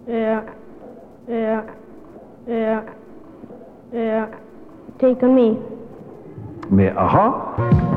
Take on me. Med Aha.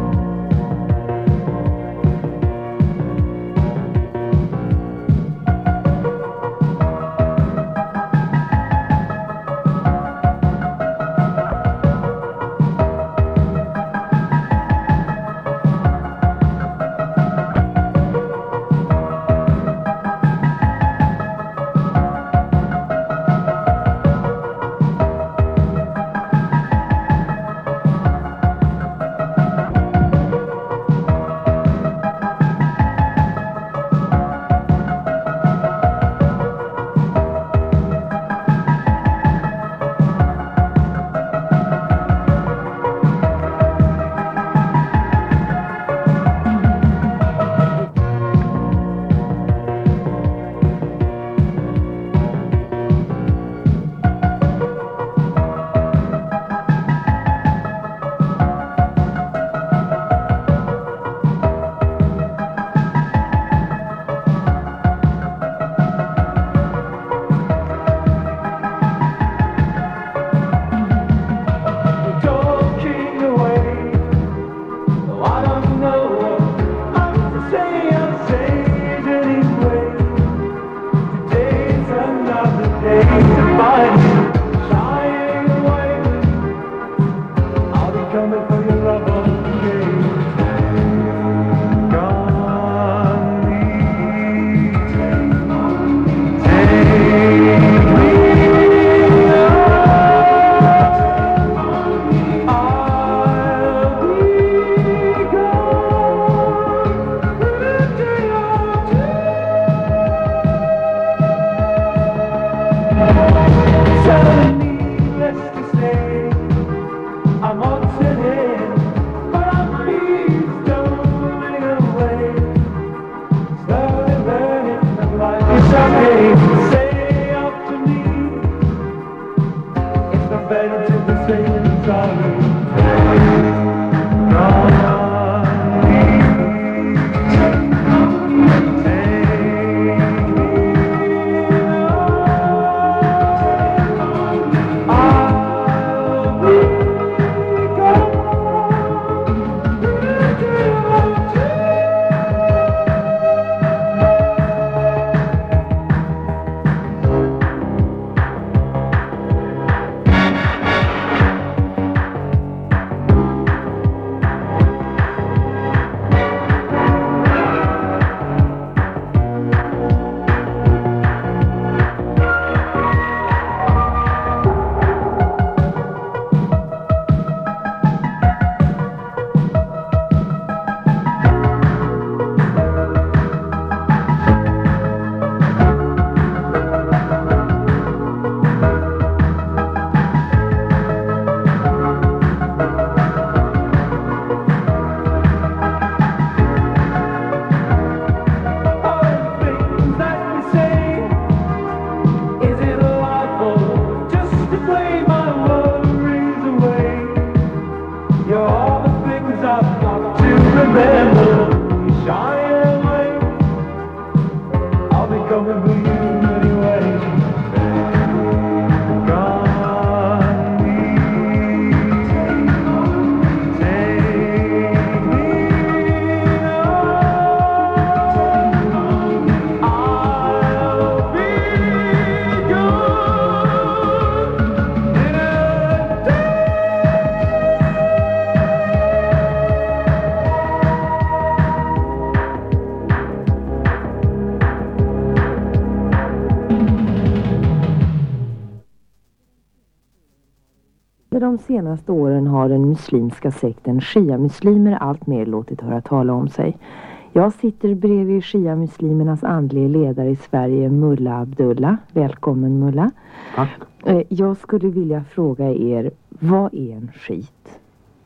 De senaste åren har den muslimska sekten shia-muslimer allt mer låtit höra tala om sig. Jag sitter bredvid shia-muslimernas andlige ledare i Sverige, Mullah Abdullah. Välkommen Mullah. Tack. Jag skulle vilja fråga er, vad är en shit?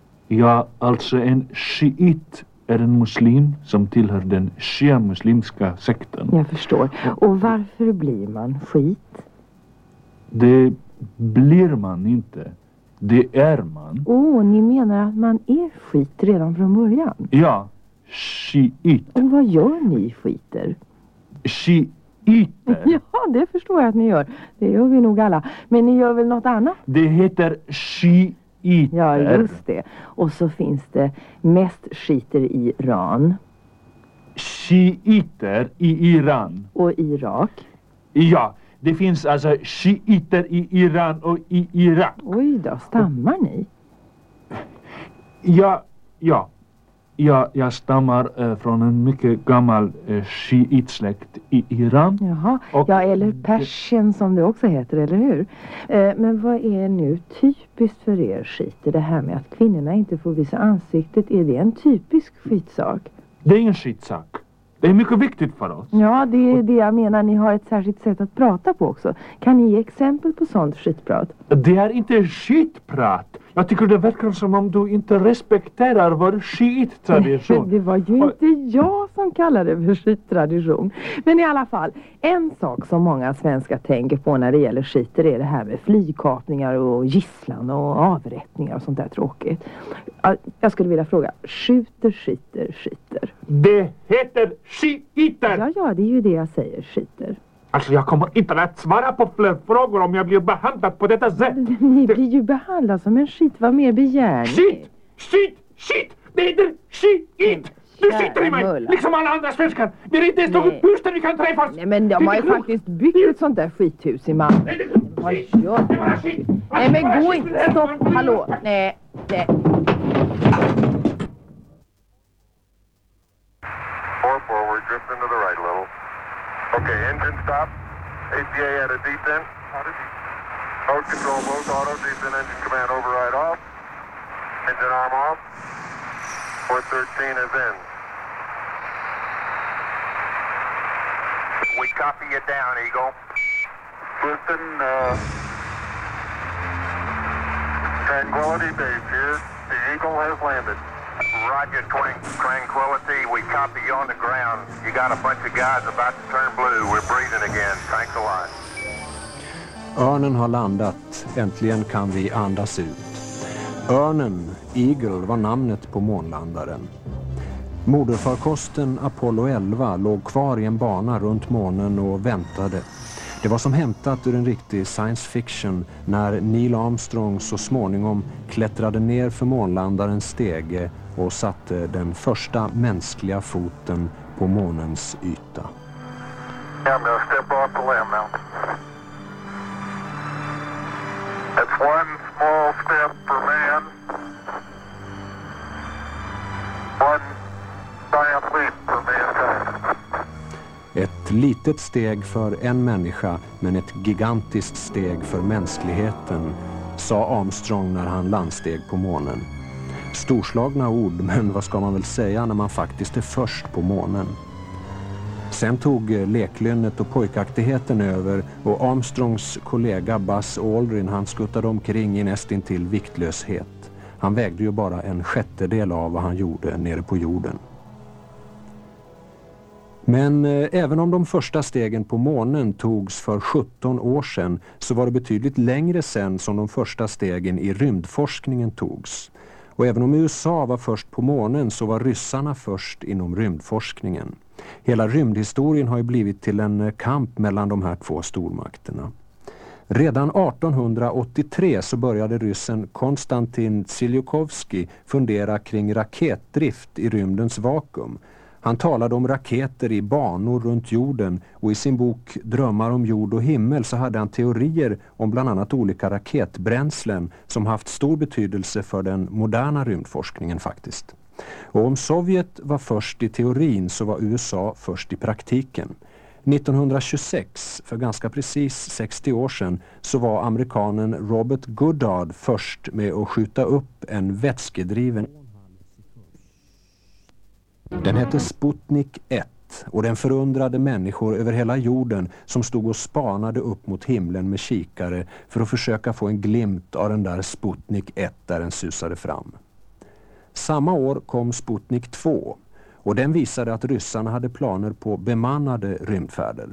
Ja, alltså en shiit är en muslim som tillhör den shia-muslimska sekten. Jag förstår. Och varför blir man shit? Det blir man inte. Det är man. Ni menar att man är skit redan från början? Ja, shiit. Och vad gör ni skiter? Shiiter? Ja, det förstår förstår jag att ni gör. Det gör vi nog alla. Men ni gör väl något annat? Det heter shiiter. Ja, just det. Och så finns det mest shiiter i Iran. Shiiter i Iran. Och Irak. Ja, det finns alltså shiiter i Iran och i Irak. Oj då, stammar ni? Jag stammar från en mycket gammal shiitsläkt i Iran. Jaha, Och eller Persien som det också heter, eller hur? Men vad är nu typiskt för er shiiter? Det här med att kvinnorna inte får visa ansiktet, är det en typisk skitsak? Det är ingen skitsak. Det är mycket viktigt för oss. Ja, det är det jag menar. Ni har ett särskilt sätt att prata på också. Kan ni ge exempel på sånt skitprat? Det är inte skitprat. Jag tycker det verkar som om du inte respekterar vår skittradition. Det var ju inte jag som kallade det för skittradition. Men i alla fall, en sak som många svenskar tänker på när det gäller skiter är det här med flygkapningar och gisslan och avrättningar och sånt där tråkigt. Jag skulle vilja fråga, skiter, skiter? Det heter skiter! Ja, det är ju det jag säger, skiter. Alltså jag kommer inte att svara på fler frågor om jag blir behandlad på detta sätt. Ni blir ju behandlad som en skit, vad mer begär ni? Shit! Det heter skit! Du sitter i mig, liksom alla andra svenskar. Det är inte ens något hus där vi kan träffas. Nej, men de har ju faktiskt byggt ett sånt där skithus i Malmö. Vad gör du? Nej, men gå inte, stopp, hallå, nej. 4 forward, drift into the right a little. Okay, engine stop. APA at a descent. Mode control, both auto, descent engine command override off. Engine arm off. 413 is in. We copy you down, Eagle. Houston, Tranquility Base here. The Eagle has landed. Roger, Tranquility. We copy you on the ground. You got a bunch of guys about to turn blue. We're breathing again. Thanks a lot. Örnen har landat. Äntligen kan vi andas ut. Örnen, Eagle, var namnet på månlandaren. Moderfarkosten Apollo 11 låg kvar i en bana runt månen och väntade. Det var som hämtat ur en riktig science fiction när Neil Armstrong så småningom klättrade ner för månlandarens stege och satte den första mänskliga foten på månens yta. I'm going to step off the limb now. That's one small step for man. One giant leap for mankind. Ett litet steg för en människa, men ett gigantiskt steg för mänskligheten, sa Armstrong när han landsteg på månen. Storslagna ord, men vad ska man väl säga när man faktiskt är först på månen? Sen tog leklynnet och pojkaktigheten över och Armstrongs kollega Buzz Aldrin, han skuttade omkring i nästintill viktlöshet. Han vägde ju bara en sjättedel av vad han gjorde nere på jorden. Men även om de första stegen på månen togs för 17 år sedan så var det betydligt längre sedan som de första stegen i rymdforskningen togs. Och även om USA var först på månen så var ryssarna först inom rymdforskningen. Hela rymdhistorien har ju blivit till en kamp mellan de här två stormakterna. Redan 1883 så började ryssen Konstantin Tsiolkovsky fundera kring raketdrift i rymdens vakuum. Han talade om raketer i banor runt jorden och i sin bok Drömmar om jord och himmel så hade han teorier om bland annat olika raketbränslen som haft stor betydelse för den moderna rymdforskningen faktiskt. Och om Sovjet var först i teorin så var USA först i praktiken. 1926, för ganska precis 60 år sedan, så var amerikanen Robert Goddard först med att skjuta upp en vätskedriven. Den hette Sputnik 1 och den förundrade människor över hela jorden som stod och spanade upp mot himlen med kikare för att försöka få en glimt av den där Sputnik 1 där den susade fram. Samma år kom Sputnik 2 och den visade att ryssarna hade planer på bemannade rymdfärder.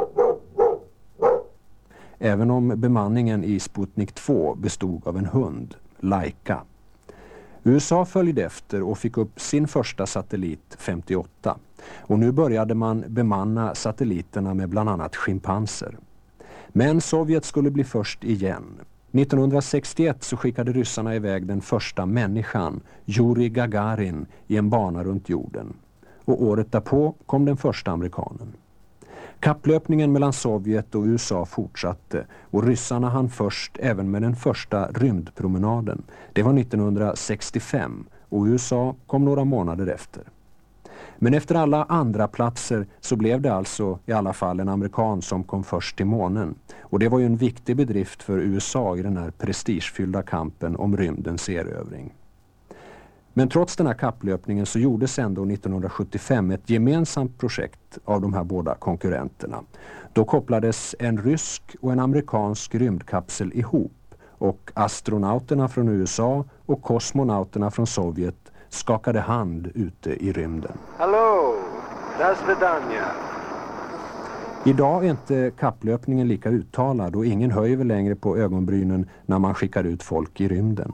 Även om bemanningen i Sputnik 2 bestod av en hund, Laika. USA följde efter och fick upp sin första satellit 58. Och nu började man bemanna satelliterna med bland annat schimpanser. Men Sovjet skulle bli först igen. 1961 så skickade ryssarna iväg den första människan, Yuri Gagarin, i en bana runt jorden. Och året därpå kom den första amerikanen. Kapplöpningen mellan Sovjet och USA fortsatte och ryssarna hann först även med den första rymdpromenaden. Det var 1965 och USA kom några månader efter. Men efter alla andra platser så blev det alltså i alla fall en amerikan som kom först till månen. Och det var ju en viktig bedrift för USA i den här prestigefyllda kampen om rymdens erövring. Men trots den här kapplöpningen så gjordes ändå 1975 ett gemensamt projekt av de här båda konkurrenterna. Då kopplades en rysk och en amerikansk rymdkapsel ihop och astronauterna från USA och kosmonauterna från Sovjet skakade hand ute i rymden. Hallå, das vidania. Idag är inte kapplöpningen lika uttalad och ingen höjer väl längre på ögonbrynen när man skickar ut folk i rymden.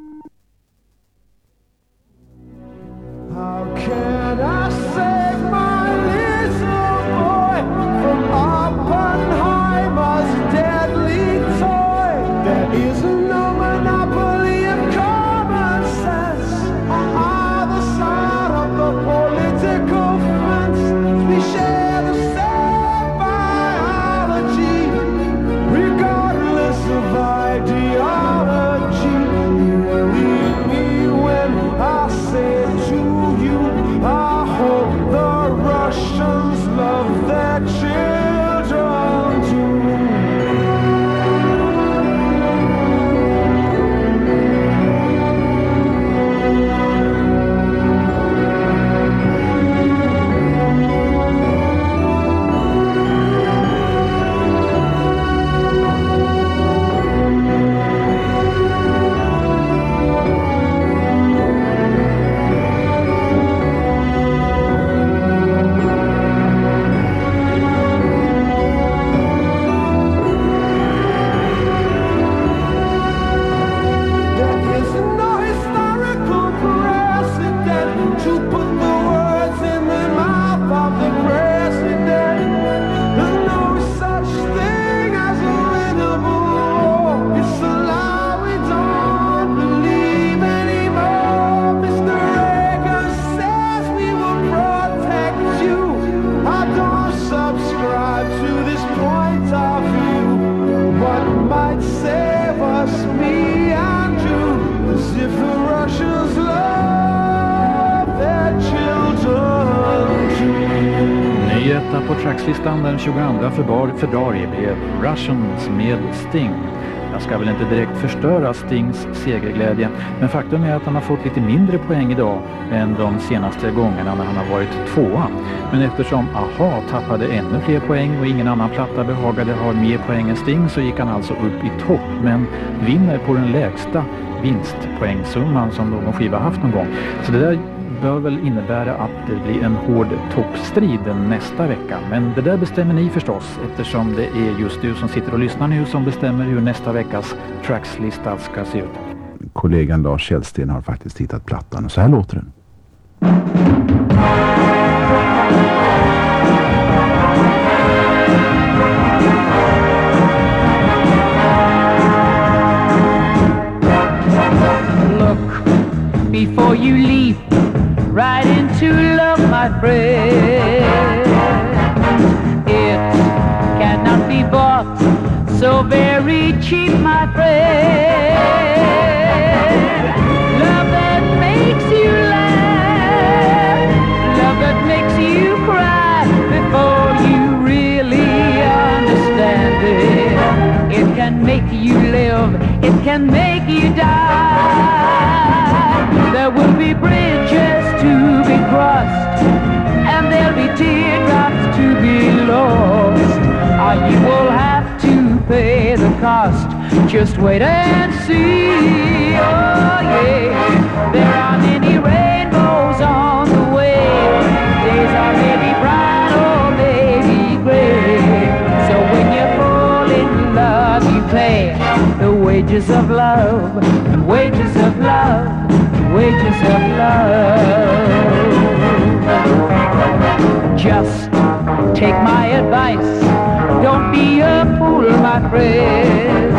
How can I save my little boy from Oppenheimer's deadly toy? There is no monopoly of common sense on either side of the political fence. We share the same biology, regardless of ideology. Believe me when I say to you, I hope the Russians love their children too. På trackslistan den 22 februari blev Russians med Sting. Jag ska väl inte direkt förstöra Stings segerglädje, men faktum är att han har fått lite mindre poäng idag än de senaste gångerna när han har varit tvåa. Men eftersom AHA tappade ännu fler poäng och ingen annan platta behagade ha mer poäng än Sting så gick han alltså upp i topp, men vinner på den lägsta vinstpoängsumman som någon skiva haft någon gång. Så det där bör väl innebära att det blir en hård toppstrid nästa vecka. Men det där bestämmer ni förstås, eftersom det är just du som sitter och lyssnar nu som bestämmer hur nästa veckas trackslista ska se ut. Kollegan Lars Kjellsten har faktiskt hittat plattan och så här låter den. Look before you leap right into love, my friend. It cannot be bought so very cheap, my friend. Love that makes you laugh, love that makes you cry before you really understand it. It can make you live, it can make you die. There will be bridges to be crossed, and there'll be teardrops to be lost. You will have to pay the cost. Just wait and see. Oh yeah, there are many rainbows on the way. Days are maybe bright or maybe gray. So when you fall in love, you pay the wages of love, the wages of love, the wages of love. Just Take my advice, don't be a fool, my friend.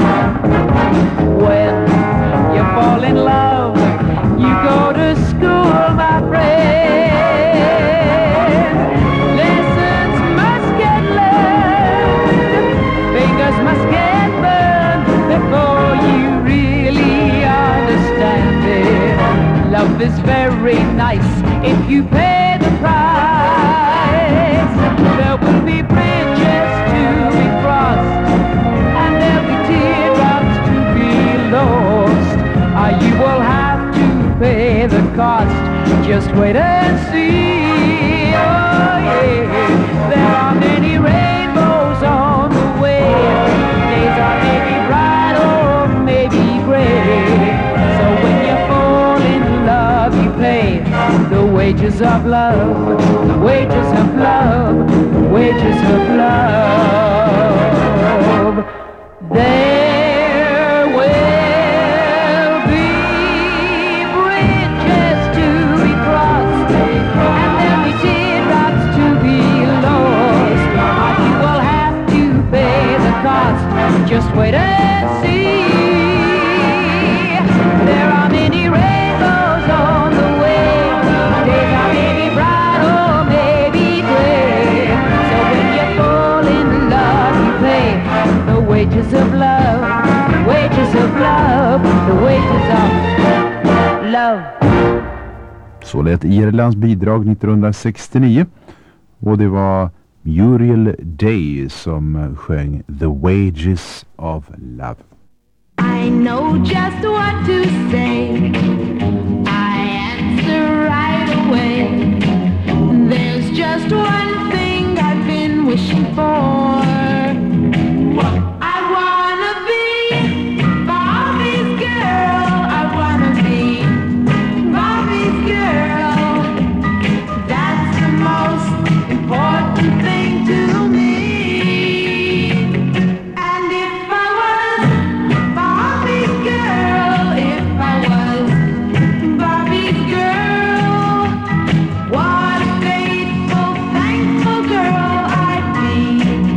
When you fall in love, you go to school, my friend. Lessons must get learned, fingers must get burned before you really understand it. Love is very nice if you pay the price. There will be bridges to be crossed, and there'll be teardrops to be lost. You will have to pay the cost. Just wait and see. Oh yeah, there are many rainbows on the way. Days are maybe bright or maybe gray. So when you fall in love, you pay the wages of love, the wages of love, the wages of love. There will be bridges to be crossed, and there'll be teardrops to be lost. You will have to pay the cost. Just wait and see. There are many rainbows on the way. Days are maybe bright or maybe gray. So when you fall in love, you pay the wages of love, the wages of love, the wages of love. Så lät Irlands bidrag 1969, och det var Muriel Day som sjöng The Wages of Love. I know just what to say. I answer right away. There's just one thing I've been wishing for. I wanna be Bobby's girl. I wanna be Bobby's girl. That's the most important thing to me. And if I was Bobby's girl, if I was Bobby's girl, what a faithful, thankful girl I'd be.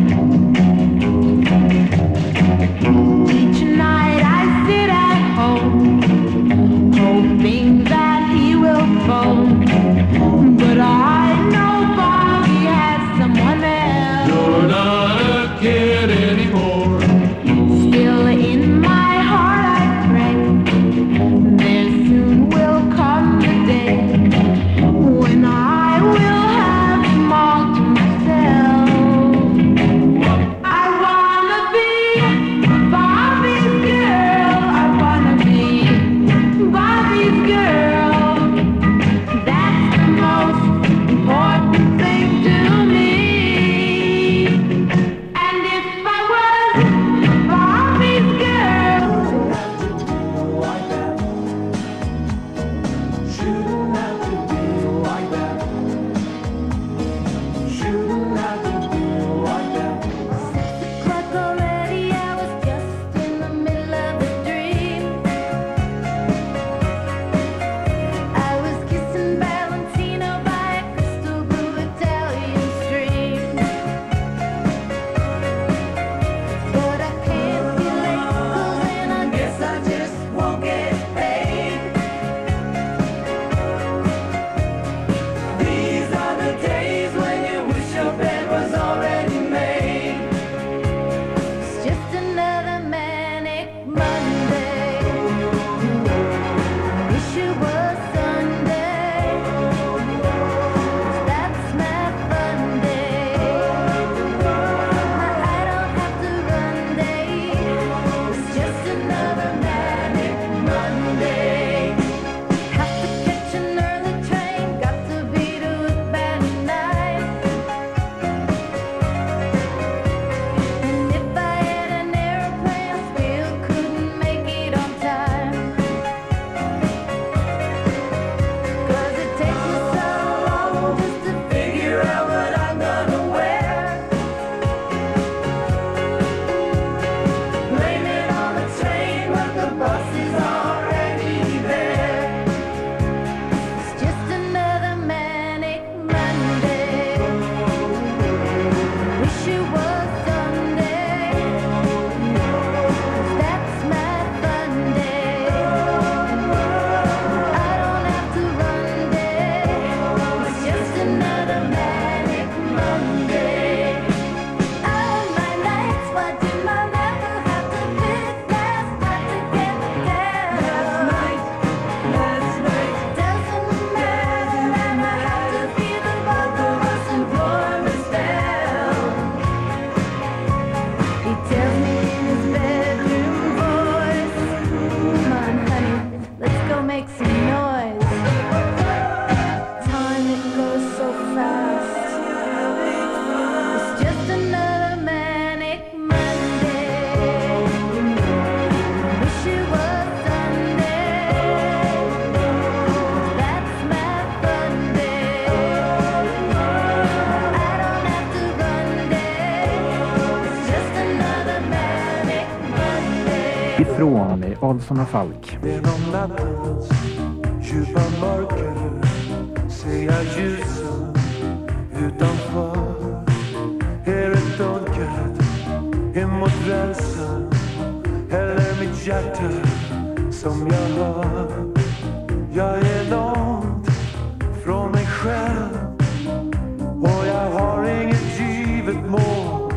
ifrån med Adolfsson och Falk. Genom nattens djupa mörker ser jag ljusen utanför. Är det dunkelt emot rälsen eller mitt hjärta som jag hör? Jag är långt från mig själv och jag har inget givet mål.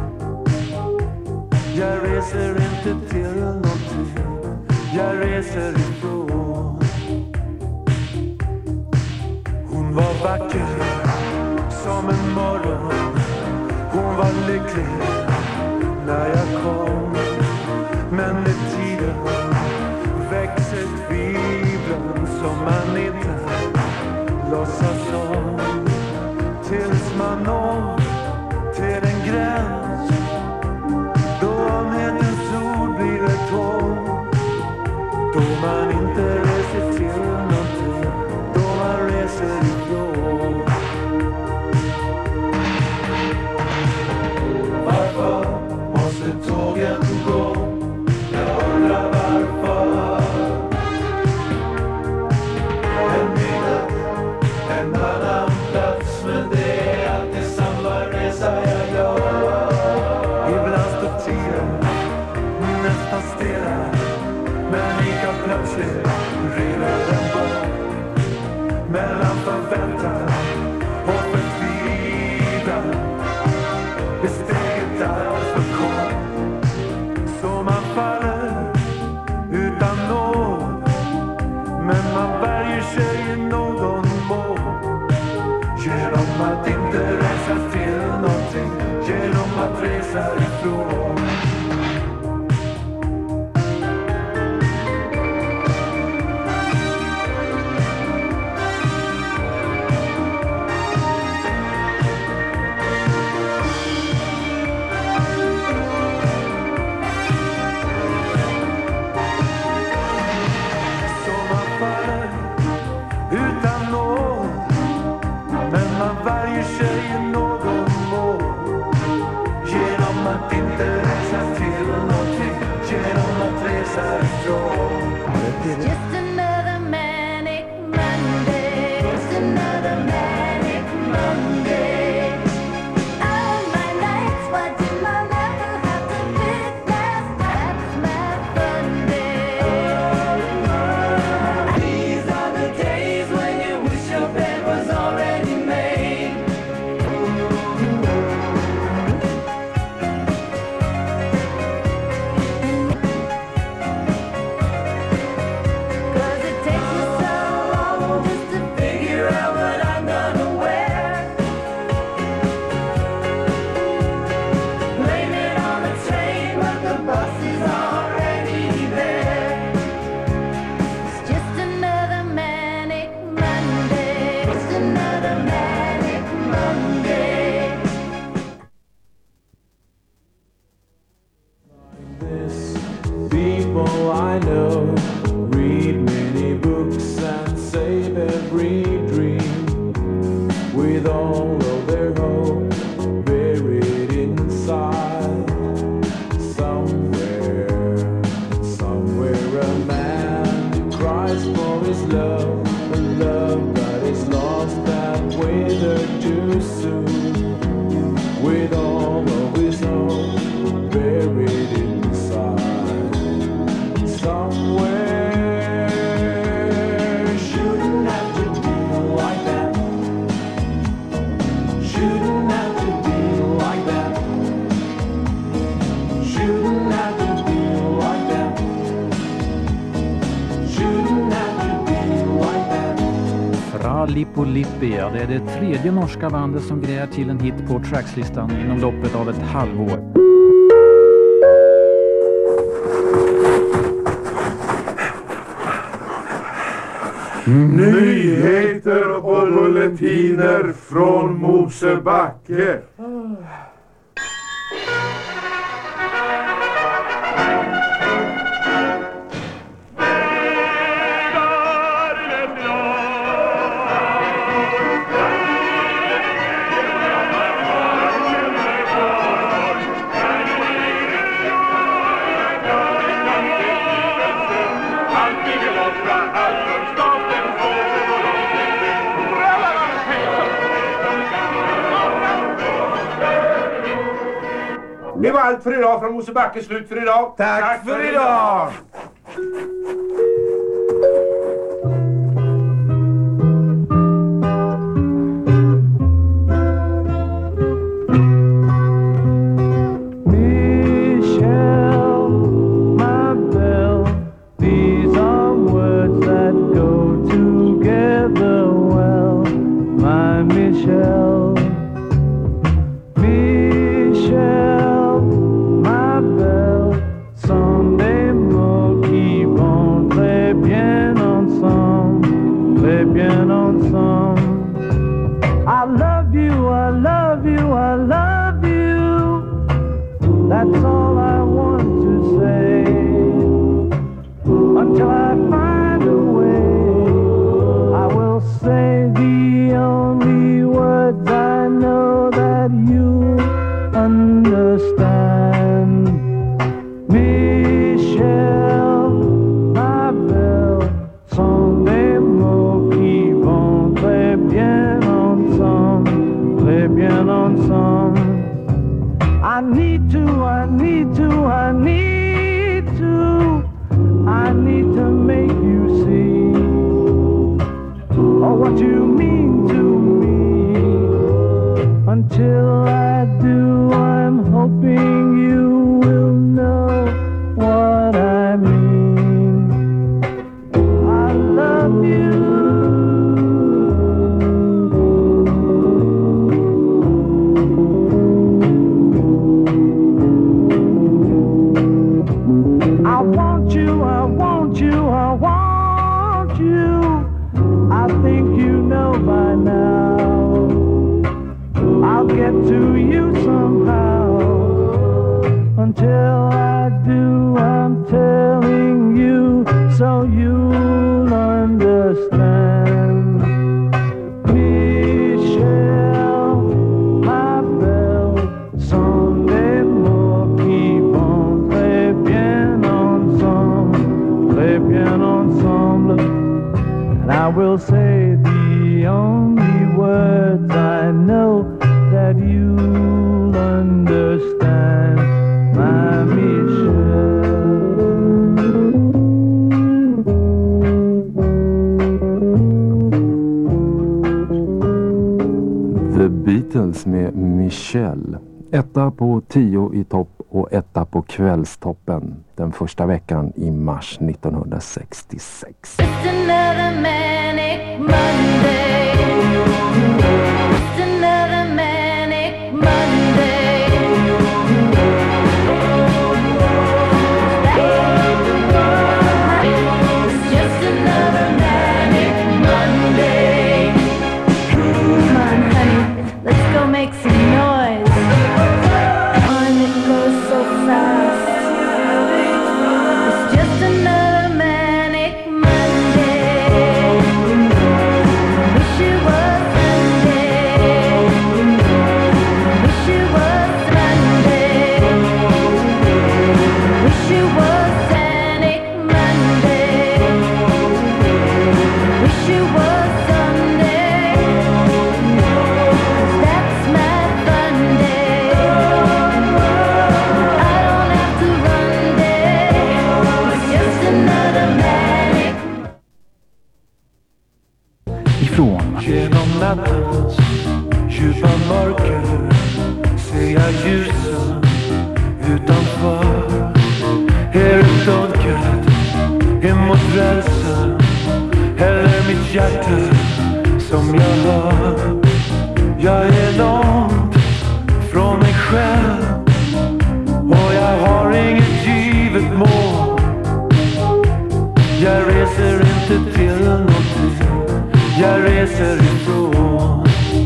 Jag reser inte till någonting, jag reser ifrån. Hon var vacker som en morgon, hon var lycklig när jag kom. Men med tiden växer tvivlen som man inte låtsas om. Tills man når till en gräns då omhetens ord blir ett hål. Då man inte reser till någonting, då man reser ifrån. Varför måste tågen gå? Jag undrar varför. En minut, en annan plats, men det är alltid samma resa jag gör. Ibland står tiden nästan stilla, men lika plötsligt rinner den bort. Mellan förväntan och förtvivlan är steget alltför kort. Så man faller utan nåd, men man värjer sig i någon mån. Genom att inte resa till någonting, genom att resa ifrån. Just another manic Monday. Just another manic Monday. All my nights watching my never have to pick last. That's my fun day. These are the days when you wish your bed was already made. People I know read many books and save every dream with all of their hope buried inside. Somewhere a man cries for his love, a love that is lost and withered too soon, with all of his hope buried inside. Somewhere shouldn't have to be like that. Shouldn't have to be like that. Shouldn't have to be like that. Shouldn't have to be like that. Fra Lippo Lippi, ja, det är det tredje norska bandet som grejar till en hit på Trackslistan inom loppet av ett halvår. Nyheter och bulletiner från Mosebacke. Det var allt för idag från Mosebacke. Slut för idag. Tack för idag. That's all I want to say until I find a way. I will say the only words I know that you understand. Michelle, ma belle, sont des mots qui vont très bien ensemble, très bien ensemble. I need to make you see what you mean to me. Until I do, I'm hoping you will know what I mean. I love you. I want you, I want you, I want you. I think you know by now. I'll get to you somehow. Until I do, I'm telling you so you'll understand. Michelle, ma belle, sont des mots qui vont très bien ensemble, and I will say the only words I know that you'll understand, my Michelle. The Beatles med Michelle. 1 på 10 i topp och 1 på kvällstoppen den första veckan i mars 1966. Just another manic Monday. Just another manic Monday. It's just another manic Monday. Come on, honey, let's go make some noise. Time it goes so fast. It's just another manic Monday. Wish it was Sunday. Wish it was Monday. Wish it was manic Monday. Wish it was Sunday. 'Cause that's my fun day. I don't have to run day. It's just another manic. Ifrån Genom nattens djupa mörker ser jag ljusen utanför. Är det dunkelt emot rälsen eller mitt hjärta som jag hör? Jag är långt från mig själv och jag har inget givet mål. Jag reser inte till någonting, jag reser ifrån.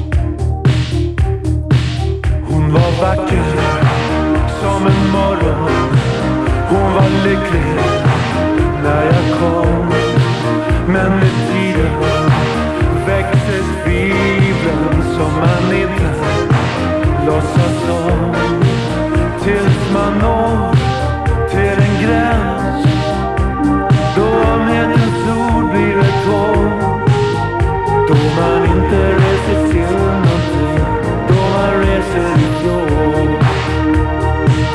Hon var vacker som en morgon. Hon var lycklig när jag kom. Men med tiden växte tvivlen som man inte låtsas om. Tills man når till en gräns då ömhetens ord blir ett hål. Då man inte reser till någonting, då man reser ifrån.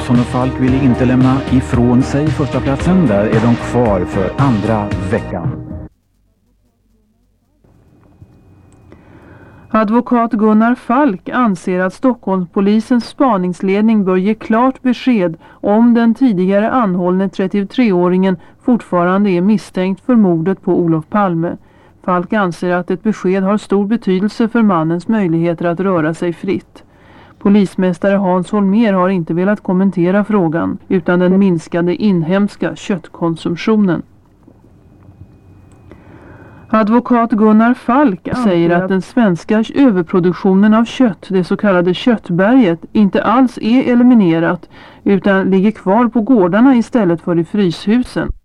Hansson och Falk ville inte lämna ifrån sig första platsen. Där är de kvar för andra veckan. Advokat Gunnar Falk anser att Stockholmspolisens spaningsledning bör ge klart besked om den tidigare anhållne 33-åringen fortfarande är misstänkt för mordet på Olof Palme. Falk anser att ett besked har stor betydelse för mannens möjligheter att röra sig fritt. Polismästare Hans Holmér har inte velat kommentera frågan utan den minskade inhemska köttkonsumtionen. Advokat Gunnar Falk säger att den svenska överproduktionen av kött, det så kallade köttberget, inte alls är eliminerat utan ligger kvar på gårdarna istället för i fryshusen.